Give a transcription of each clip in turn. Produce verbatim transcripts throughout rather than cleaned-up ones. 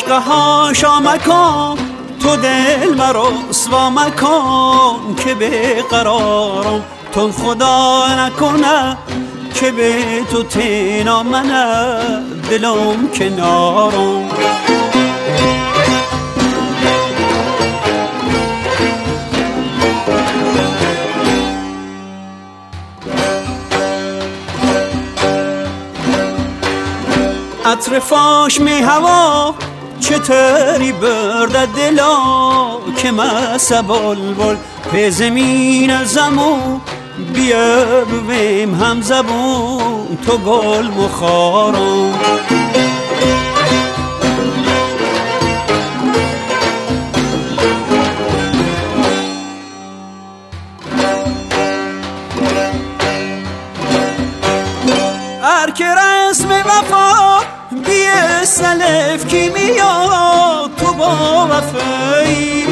عشق هاشا مکن تو دل مرا رسوا مکن که به قرارم تو خدا نکنه که به تو تینا منه دلم کنارم. عطر فاش می هوا چطوری برده دلا که مسا بلبل به زمین زمون بیا بویم هم زبون تو گل مخارم. هر که رسم وفا بیه سلف کیمیا تو با وفایی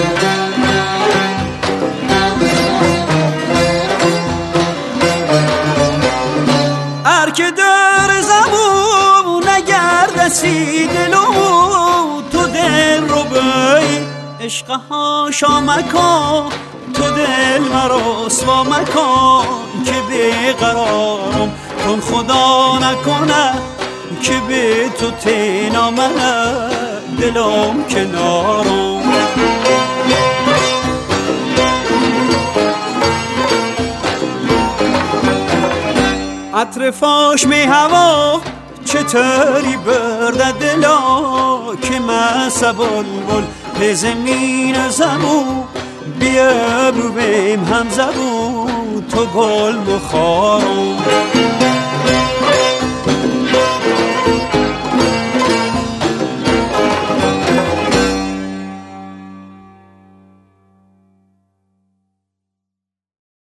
هر که در زبون نگردسی دلو تو دل رو بی عشق هاشا مکن تو دل مرا رسوا مکن که بیقرارم تو خدا نکنه که به تو تینا منه دلم کنارم. عطر فاش می هوا چطوری برده دلا که مسا بلبل به زمین زمون بیا برویم هم زبون تو گل بخارم.